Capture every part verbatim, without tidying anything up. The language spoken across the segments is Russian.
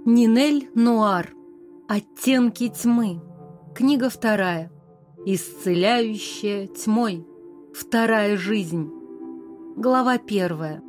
Нинель Нуар. Оттенки тьмы. Книга вторая. Исцеляющая тьмой. Вторая жизнь. Глава первая.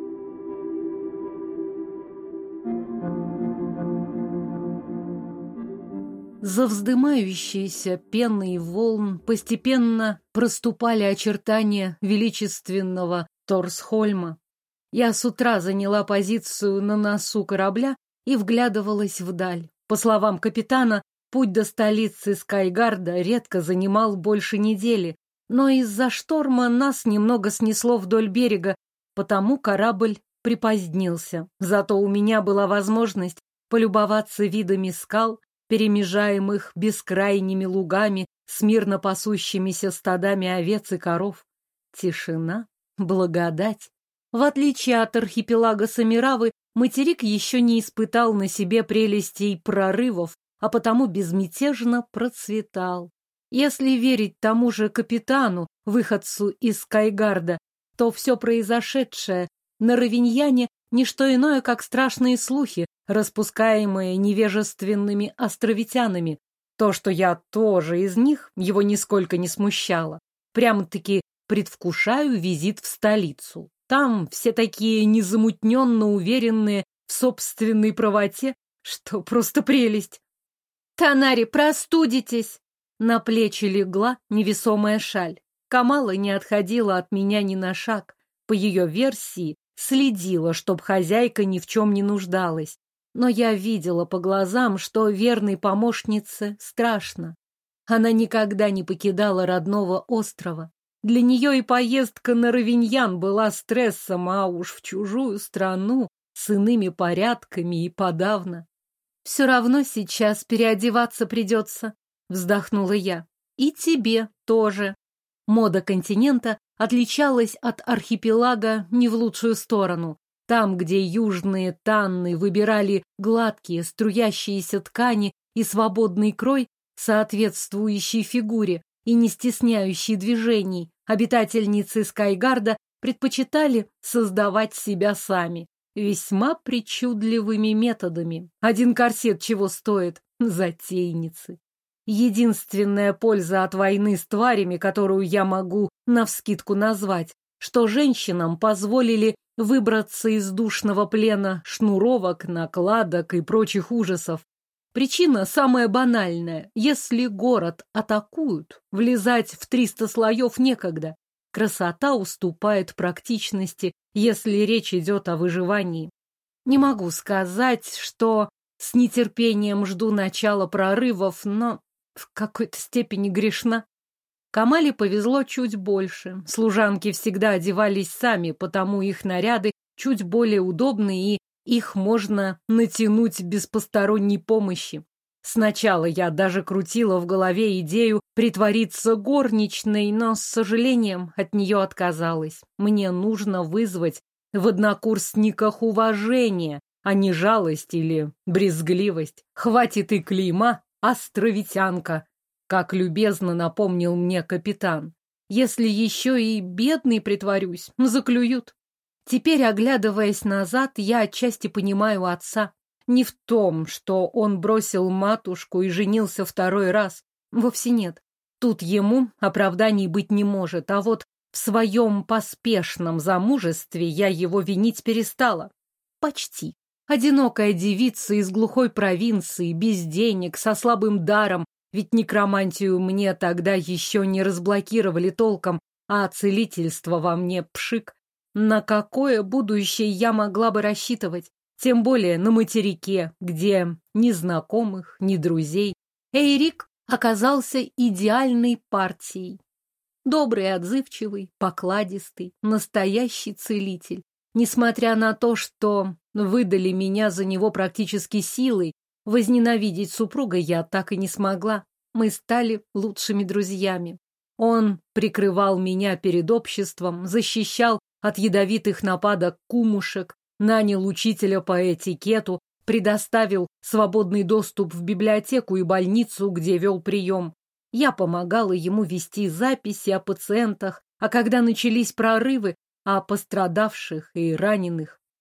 За вздымающиеся пеной волн постепенно проступали очертания величественного Торсхольма. Я с утра заняла позицию на носу корабля и вглядывалась вдаль. По словам капитана, путь до столицы Скайгарда редко занимал больше недели, но из-за шторма нас немного снесло вдоль берега, потому корабль припозднился. Зато у меня была возможность полюбоваться видами скал, перемежаемых бескрайними лугами с мирно пасущимися стадами овец и коров. Тишина, благодать. В отличие от архипелага Самиравы, материк еще не испытал на себе прелестей прорывов, а потому безмятежно процветал. Если верить тому же капитану, выходцу из Скайгарда, то все произошедшее на Равиньяне не что иное, как страшные слухи, распускаемые невежественными островитянами. То, что я тоже из них, его нисколько не смущало. Прямо-таки предвкушаю визит в столицу. Там все такие незамутненно уверенные в собственной правоте, что просто прелесть. «Танари, простудитесь!» На плечи легла невесомая шаль. Камала не отходила от меня ни на шаг. По ее версии, следила, чтоб хозяйка ни в чем не нуждалась. Но я видела по глазам, что верной помощнице страшно. Она никогда не покидала родного острова. Для нее и поездка на Равиньян была стрессом, а уж в чужую страну с иными порядками и подавно. «Все равно сейчас переодеваться придется», — вздохнула я. «И тебе тоже». Мода континента отличалась от архипелага не в лучшую сторону. Там, где южные танны выбирали гладкие струящиеся ткани и свободный крой, соответствующий фигуре и не стесняющий движений, обитательницы Скайгарда предпочитали создавать себя сами, весьма причудливыми методами. Один корсет чего стоит? Затейницы. Единственная польза от войны с тварями, которую я могу навскидку назвать, что женщинам позволили выбраться из душного плена шнуровок, накладок и прочих ужасов. Причина самая банальная. Если город атакуют, влезать в триста слоев некогда. Красота уступает практичности, если речь идет о выживании. Не могу сказать, что с нетерпением жду начала прорывов, но в какой-то степени грешна. Камале повезло чуть больше. Служанки всегда одевались сами, потому их наряды чуть более удобны, и их можно натянуть без посторонней помощи. Сначала я даже крутила в голове идею притвориться горничной, но, с сожалением, от нее отказалась. Мне нужно вызвать в однокурсниках уважение, а не жалость или брезгливость. Хватит и клейма, островитянка, как любезно напомнил мне капитан. Если еще и бедный притворюсь, заклюют. Теперь, оглядываясь назад, я отчасти понимаю отца. Не в том, что он бросил матушку и женился второй раз. Вовсе нет. Тут ему оправданий быть не может, а вот в своем поспешном замужестве я его винить перестала. Почти. Одинокая девица из глухой провинции, без денег, со слабым даром, ведь некромантию мне тогда еще не разблокировали толком, а целительство во мне пшик. На какое будущее я могла бы рассчитывать? Тем более на материке, где ни знакомых, ни друзей. Эйрик оказался идеальной партией. Добрый и отзывчивый, покладистый, настоящий целитель. Несмотря на то, что выдали меня за него практически силой, возненавидеть супруга я так и не смогла. Мы стали лучшими друзьями. Он прикрывал меня перед обществом, защищал от ядовитых нападок кумушек, нанял учителя по этикету, предоставил свободный доступ в библиотеку и больницу, где вел прием. Я помогала ему вести записи о пациентах, а когда начались прорывы, о пострадавших и раненых.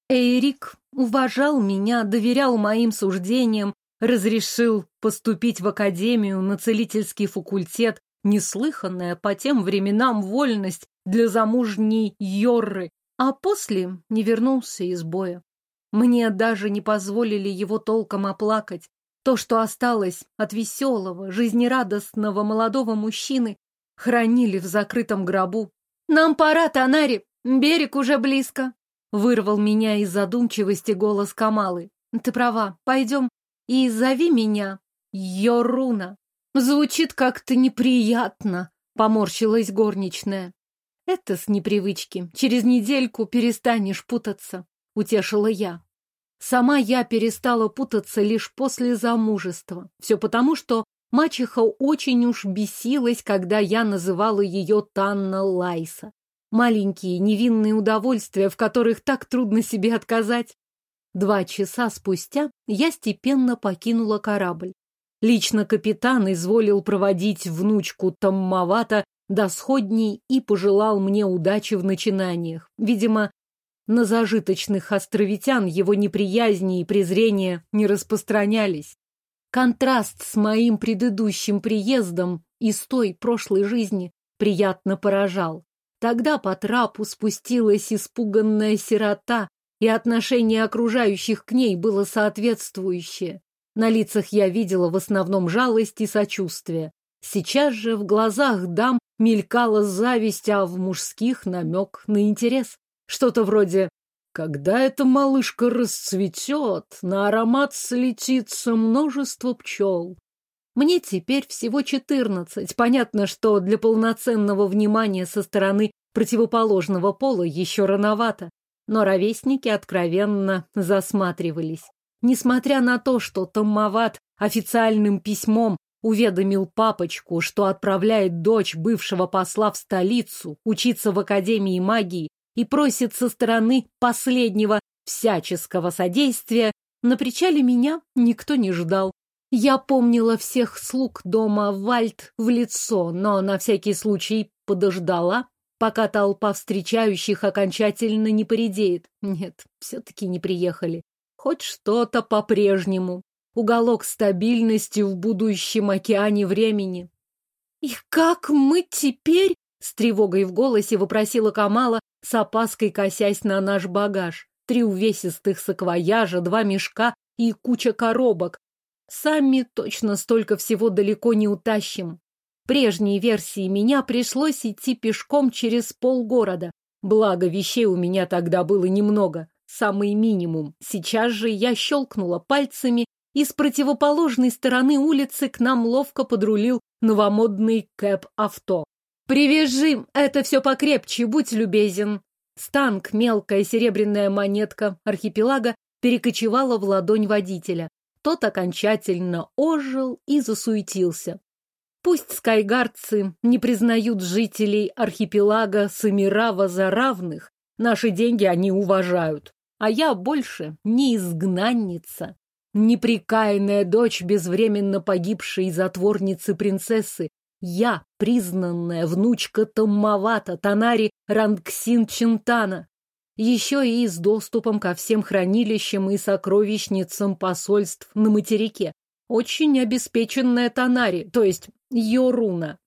Эрик уважал меня, доверял моим суждениям, разрешил поступить в академию на целительский факультет, неслыханная по тем временам вольность для замужней Йорры, а после не вернулся из боя. Мне даже не позволили его толком оплакать. То, что осталось от веселого, жизнерадостного молодого мужчины, хранили в закрытом гробу. «Нам пора, Танари, берег уже близко», — вырвал меня из задумчивости голос Камалы. «Ты права, пойдем и зови меня Йоруна». «Звучит как-то неприятно», — поморщилась горничная. «Это с непривычки. Через недельку перестанешь путаться», — утешила я. Сама я перестала путаться лишь после замужества. Все потому, что мачеха очень уж бесилась, когда я называла ее Танна Лайса. Маленькие невинные удовольствия, в которых так трудно себе отказать. Два часа спустя я степенно покинула корабль. Лично капитан изволил проводить внучку Томмавата до сходней и пожелал мне удачи в начинаниях. Видимо, на зажиточных островитян его неприязни и презрения не распространялись. Контраст с моим предыдущим приездом из той прошлой жизни приятно поражал. Тогда по трапу спустилась испуганная сирота, и отношение окружающих к ней было соответствующее. На лицах я видела в основном жалость и сочувствие. Сейчас же в глазах дам мелькала зависть, а в мужских намек на интерес. Что-то вроде «Когда эта малышка расцветет, на аромат слетится множество пчел». Мне теперь всего четырнадцать. Понятно, что для полноценного внимания со стороны противоположного пола еще рановато. Но ровесники откровенно засматривались. Несмотря на то, что Томмават официальным письмом уведомил папочку, что отправляет дочь бывшего посла в столицу учиться в Академии магии и просит со стороны последнего всяческого содействия, на причале меня никто не ждал. Я помнила всех слуг дома Вальд в лицо, но на всякий случай подождала, пока толпа встречающих окончательно не поредеет. Нет, все-таки не приехали. Хоть что-то по-прежнему. Уголок стабильности в будущем океане времени. «И как мы теперь?» — с тревогой в голосе вопросила Камала, с опаской косясь на наш багаж. Три увесистых саквояжа, два мешка и куча коробок. Сами точно столько всего далеко не утащим. Прежней версии меня пришлось идти пешком через полгорода. Благо, вещей у меня тогда было немного. Самый минимум. Сейчас же я щелкнула пальцами, и с противоположной стороны улицы к нам ловко подрулил новомодный кэб-авто. «Привяжи это все покрепче, будь любезен». Станк, мелкая серебряная монетка архипелага, перекочевала в ладонь водителя. Тот окончательно ожил и засуетился. Пусть скайгардцы не признают жителей архипелага Самирава за равных, наши деньги они уважают. А я больше не изгнанница, непрекаянная дочь безвременно погибшей затворницы-принцессы. Я признанная внучка Томмавата, Танари Рангсин Чинтана. Еще и с доступом ко всем хранилищам и сокровищницам посольств на материке. Очень обеспеченная Танари, то есть Йоруна.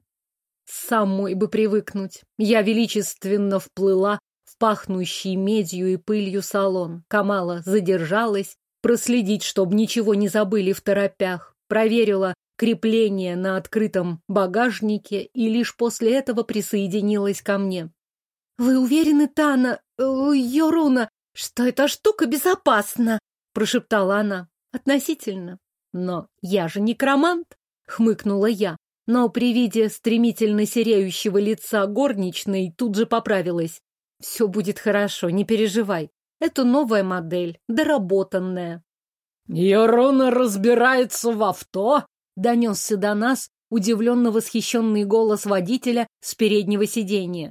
Самой бы привыкнуть. Я величественно вплыла в пахнущий медью и пылью салон. Камала задержалась, проследить, чтобы ничего не забыли в торопях. Проверила крепление на открытом багажнике и лишь после этого присоединилась ко мне. «Вы уверены, Тана, э, Йоруна, что эта штука безопасна?» — прошептала она. «Относительно. Но я же некромант», — хмыкнула я. Но при виде стремительно сереющего лица горничной тут же поправилась. «Все будет хорошо, не переживай. Это новая модель, доработанная». «Йоруна разбирается в авто?» — донесся до нас удивленно восхищенный голос водителя с переднего сиденья.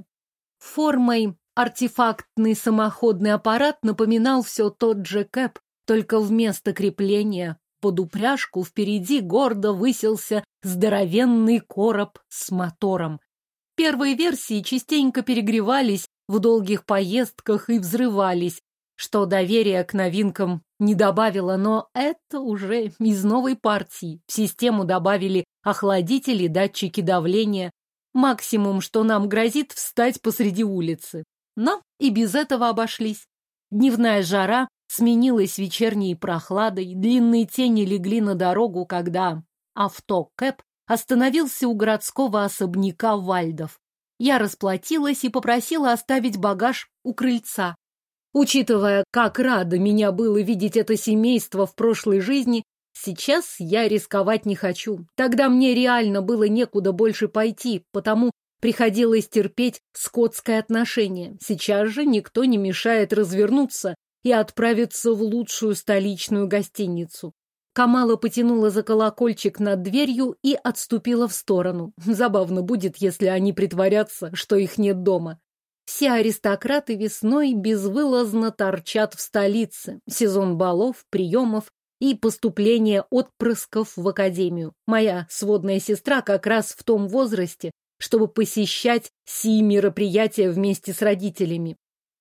Формой артефактный самоходный аппарат напоминал все тот же кэп, только вместо крепления под упряжку впереди гордо высился здоровенный короб с мотором. Первые версии частенько перегревались в долгих поездках и взрывались. что доверие к новинкам не добавило, но это уже из новой партии. В систему добавили охладители, датчики давления. Максимум, что нам грозит, встать посреди улицы. Но и без этого обошлись. Дневная жара сменилась вечерней прохладой, длинные тени легли на дорогу, когда авто-кэп остановился у городского особняка Вальдов. Я расплатилась и попросила оставить багаж у крыльца. Учитывая, как рада меня было видеть это семейство в прошлой жизни, сейчас я рисковать не хочу. Тогда мне реально было некуда больше пойти, потому приходилось терпеть скотское отношение. Сейчас же никто не мешает развернуться и отправиться в лучшую столичную гостиницу. Камала потянула за колокольчик над дверью и отступила в сторону. Забавно будет, если они притворятся, что их нет дома. Все аристократы весной безвылазно торчат в столице. Сезон балов, приемов и поступления отпрысков в академию. Моя сводная сестра как раз в том возрасте, чтобы посещать сии мероприятия вместе с родителями.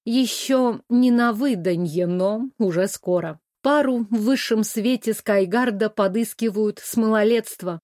Еще не на выданье, но уже скоро. Пару в высшем свете Скайгарда подыскивают с малолетства.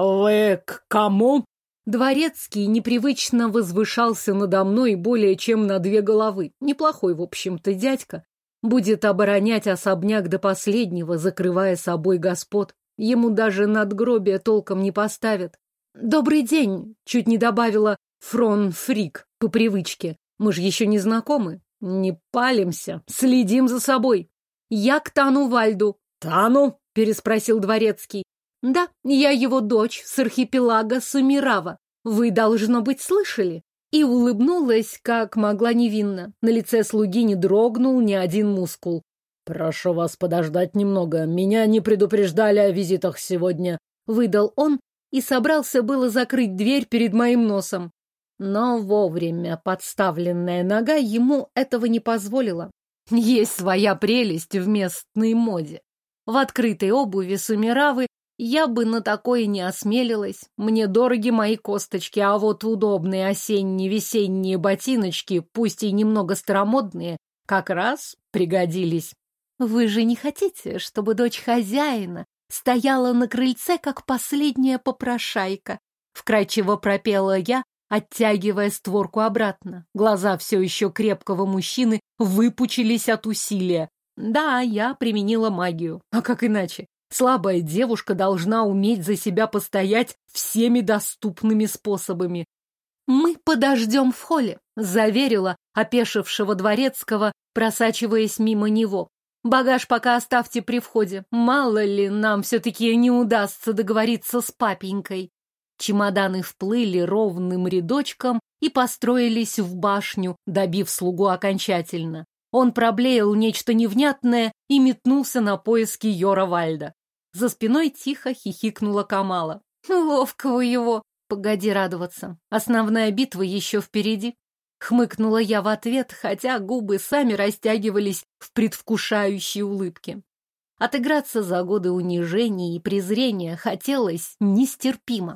«Вы к кому?» Дворецкий непривычно возвышался надо мной более чем на две головы. Неплохой, в общем-то, дядька. Будет оборонять особняк до последнего, закрывая собой господ. Ему даже надгробие толком не поставят. «Добрый день!» — чуть не добавила Фрон Фрик по привычке. «Мы же еще не знакомы. Не палимся, следим за собой. Я к Тану Вальду». «Тану?» — переспросил дворецкий. «Да, я его дочь с архипелага Сумирава. Вы, должно быть, слышали?» И улыбнулась, как могла невинно. На лице слуги не дрогнул ни один мускул. «Прошу вас подождать немного. Меня не предупреждали о визитах сегодня», — выдал он и собрался было закрыть дверь перед моим носом. Но вовремя подставленная нога ему этого не позволила. Есть своя прелесть в местной моде. В открытой обуви Сумиравы я бы на такое не осмелилась. Мне дороги мои косточки, а вот удобные осенне-весенние ботиночки, пусть и немного старомодные, как раз пригодились. «Вы же не хотите, чтобы дочь хозяина стояла на крыльце, как последняя попрошайка?» Вкрадчиво пропела я, оттягивая створку обратно. Глаза все еще крепкого мужчины выпучились от усилия. Да, я применила магию. А как иначе? Слабая девушка должна уметь за себя постоять всеми доступными способами. «Мы подождем в холле», — заверила опешившего дворецкого, просачиваясь мимо него. «Багаж пока оставьте при входе. Мало ли, нам все-таки не удастся договориться с папенькой». Чемоданы вплыли ровным рядочком и построились в башню, добив слугу окончательно. Он проблеял нечто невнятное и метнулся на поиски Йора Вальда. За спиной тихо хихикнула Камала. «Ловко у его! Погоди радоваться. Основная битва еще впереди». Хмыкнула я в ответ, хотя губы сами растягивались в предвкушающей улыбке. Отыграться за годы унижений и презрения хотелось нестерпимо.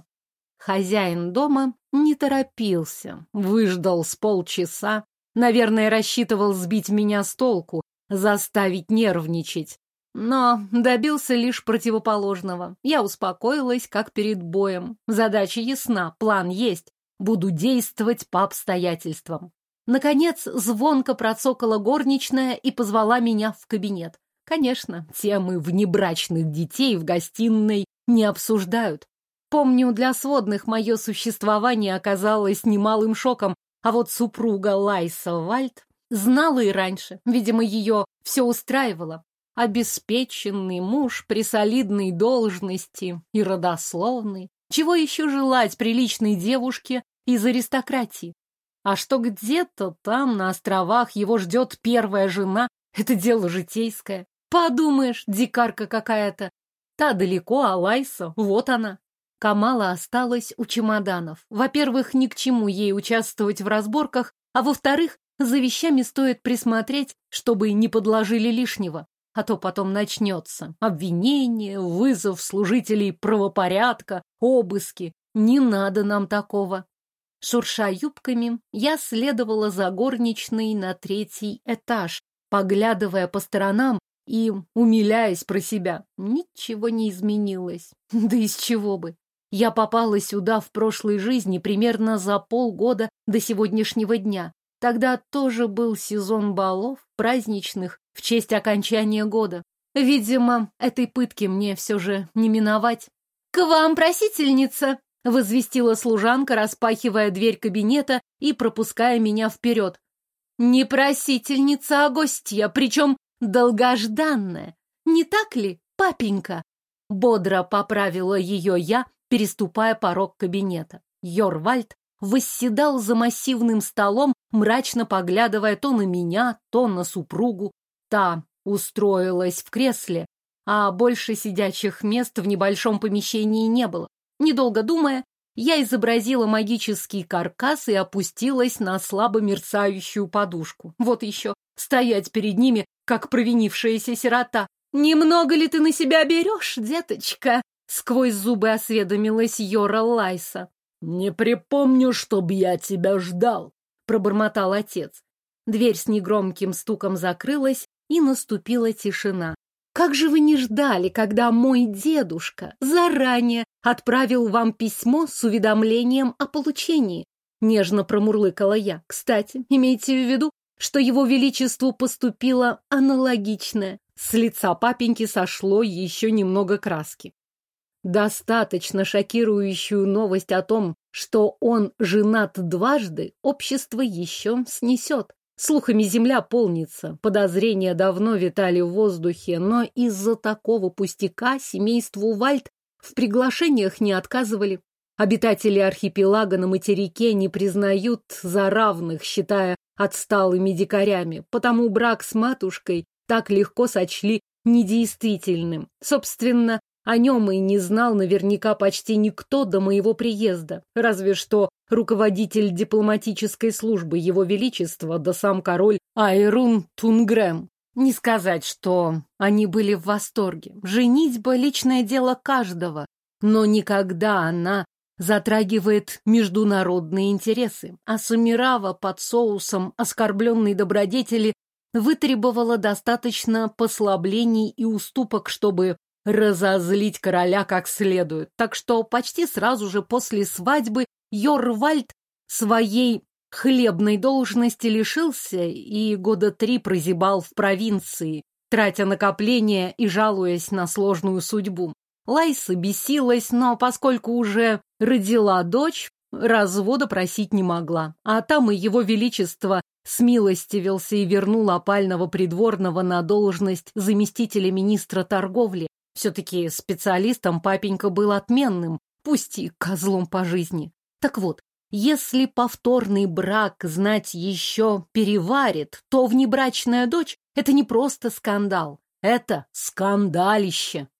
Хозяин дома не торопился, выждал с полчаса, наверное, рассчитывал сбить меня с толку, заставить нервничать. Но добился лишь противоположного. Я успокоилась, как перед боем. Задача ясна, план есть. Буду действовать по обстоятельствам. Наконец, звонко процокала горничная и позвала меня в кабинет. Конечно, темы внебрачных детей в гостиной не обсуждают. Помню, для сводных мое существование оказалось немалым шоком, а вот супруга Лайса Вальд знала и раньше. Видимо, ее все устраивало. Обеспеченный муж при солидной должности и родословной. Чего еще желать приличной девушке из аристократии? А что где-то там, на островах, его ждет первая жена, это дело житейское. Подумаешь, дикарка какая-то. Та далеко, а Лайса, вот она. Камала осталась у чемоданов. Во-первых, ни к чему ей участвовать в разборках, а во-вторых, за вещами стоит присмотреть, чтобы не подложили лишнего. А то потом начнется обвинение, вызов служителей правопорядка, обыски. Не надо нам такого. Шурша юбками, я следовала за горничной на третий этаж, поглядывая по сторонам и умиляясь про себя. Ничего не изменилось. Да из чего бы. Я попала сюда в прошлой жизни примерно за полгода до сегодняшнего дня. Тогда тоже был сезон балов, праздничных, в честь окончания года. Видимо, этой пытки мне все же не миновать. «К вам, просительница!» — возвестила служанка, распахивая дверь кабинета и пропуская меня вперед. «Не просительница, а гостья, причем долгожданная. Не так ли, папенька?» Бодро поправила ее я, переступая порог кабинета. Йорвальд восседал за массивным столом, мрачно поглядывая то на меня, то на супругу. Та устроилась в кресле, а больше сидячих мест в небольшом помещении не было. Недолго думая, я изобразила магический каркас и опустилась на слабо мерцающую подушку. Вот еще, стоять перед ними, как провинившаяся сирота. «Немного ли ты на себя берешь, деточка?» Сквозь зубы осведомилась Йора Лайса. «Не припомню, чтоб я тебя ждал», — пробормотал отец. Дверь с негромким стуком закрылась, и наступила тишина. «Как же вы не ждали, когда мой дедушка заранее отправил вам письмо с уведомлением о получении?» Нежно промурлыкала я. «Кстати, имейте в виду, что его величеству поступило аналогичное». С лица папеньки сошло еще немного краски. Достаточно шокирующую новость о том, что он женат дважды, общество еще снесет. Слухами земля полнится, подозрения давно витали в воздухе, но из-за такого пустяка семейству Вальд в приглашениях не отказывали. Обитатели архипелага на материке не признают за равных, считая отсталыми дикарями, потому брак с матушкой так легко сочли недействительным. Собственно, о нем и не знал наверняка почти никто до моего приезда, разве что руководитель дипломатической службы Его Величества, да сам король Айрун Тунгрэм. Не сказать, что они были в восторге. Женитьба — личное дело каждого, но никогда она затрагивает международные интересы. А Сумирава под соусом оскорбленной добродетели вытребовала достаточно послаблений и уступок, чтобы разозлить короля как следует. Так что почти сразу же после свадьбы Йорвальд своей хлебной должности лишился и года три прозябал в провинции, тратя накопления и жалуясь на сложную судьбу. Лайса бесилась, но поскольку уже родила дочь, развода просить не могла. А там и его величество смилостивился и вернул опального придворного на должность заместителя министра торговли. Все-таки специалистом папенька был отменным, пусть и козлом по жизни. Так вот, если повторный брак знать еще переварит, то внебрачная дочь — это не просто скандал, это скандалище.